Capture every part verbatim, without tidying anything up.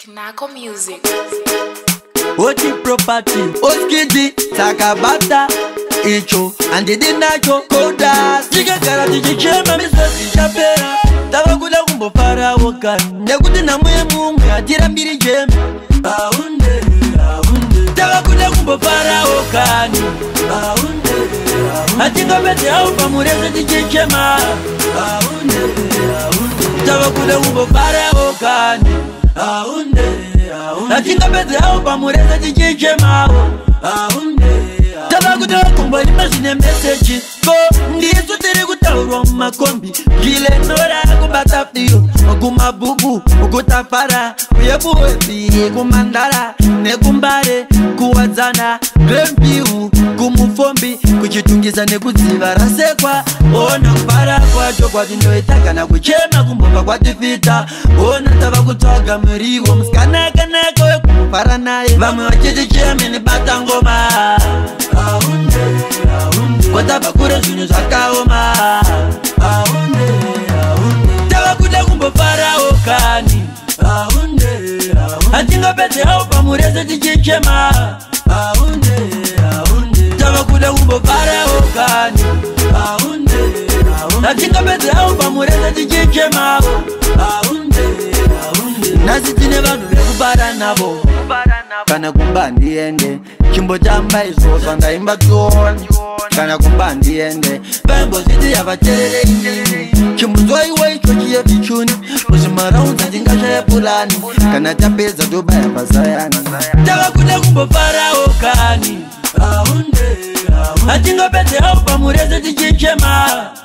Nako Music. Oti property, oskidi, takabata, icho, andidi nacho, koda. Siga kara tijichema misasi chapera. Tawa kuda kumbo para wakani. Nekuti na muye mungu ya tira mbiri jeme. Aunde, aunde. Tawa kuda kumbo para wakani. Aunde, aunde. Atinga bete au pamureza tijichema. Aunde, aunde. Tawa kuda kumbo para wakani. Aunde, aunde. Atinga bete au pamureza tijichema. Aunde. Tabakuda kumba imagine message Go, ndisu tiri kutaurwa makombi Gile nora kubata fiyo Oguma bubu, ugutafara Uyebu wepi, kumandara Nekumbare, kuwazana Grempiu, kumufombi Kuchitungiza nekuziva rasekwa Ona kupara kwa jokwa Dindo itaka na kuchema kumboka kwa tifita Ona tabakutoga mrigo Mskana kanako we kumupara nae Vame wachiti cheme ni batangoma Aunde, aunde. Wataba kure zunyo zakaoma Aunde, aunde. Tawa kuda kumbo para okani Aunde, aunde. Atinga pete hau pamureze tijichema Aunde, aunde. Tawa kuda kumbo para okani Aunde, aunde. Atinga pete hau pamureze tijichema Aunde, aunde. Nasi tine vanu vekubara nabo Kana kumba ndiende Chimbo jamba iso sanga imba tuon Kana kumba ndiende Pembo ziti ya vachere Chimbo zoi wei chochi ya bichuni Uzimara unza jingasha ya pulani Kana chapeza duba ya pasayani Tawa kuda kumbo para okani Aunde, aunde. Atinga pete hau pamureze tijichema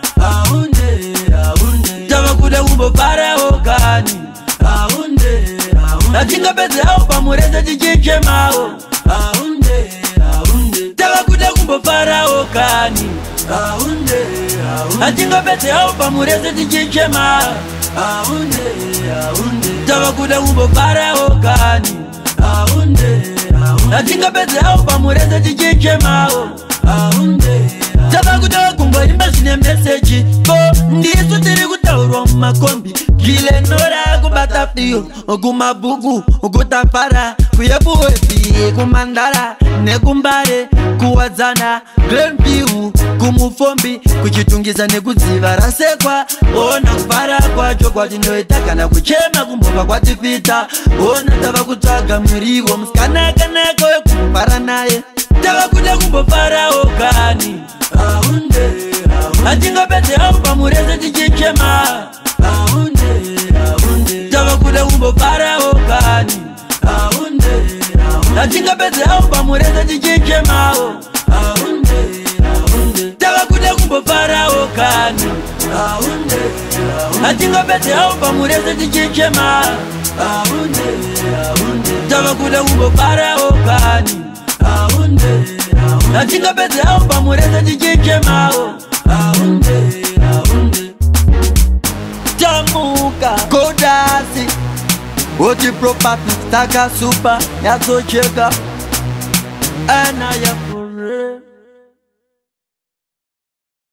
Aunde, aunde. Tawa kuda kumbo para okani Aunde, aunde. Atinga pete hau pamureze tijichema Aunde, aunde. Tawa kuda kumbo para okani Aunde, aunde. Atinga pete hau pamureze tijichema Aunde, aunde. Tawa kuda kumbo para okani Aunde, aunde. Atinga pete hau pamureze tijichema Aunde, tawa kuda kumbo imagine message Go, ndisu tiri kutaurwa makombi Gile nora kubata fiyo Oguma bugu, ugutafara Kuyebu wepi, kumandara Nekumbare, kuwazana Grempiu, kumufombi Kuchitungiza nekuziva rasekwa Ona kupara kwa chokwa Dindo itaka na kuchema kumboka kwa tifita Ona tava kutaga mrigo Mskana kanako we kumpara naye Tawa kuda kumbo para okani Aunde, aunde. Atinga pete hau pamureze tijichema Aunde, aunde. Tawa kuda kumbo para okani Aunde, aunde. Atinga pete hau pamureze tijichema Aunde, aunde. Tawa kuda kumbo para okani Aunde, aunde. Atinga pete hau pamureze tijichema Aunde, aunde. Tawa kuda kumbo para okani Aunde, aunde. Atinga pete hau pamureze tijichema Aunde, aunde. Tamuka Kodasi Oti property Taka super Yaso cheka Ana ya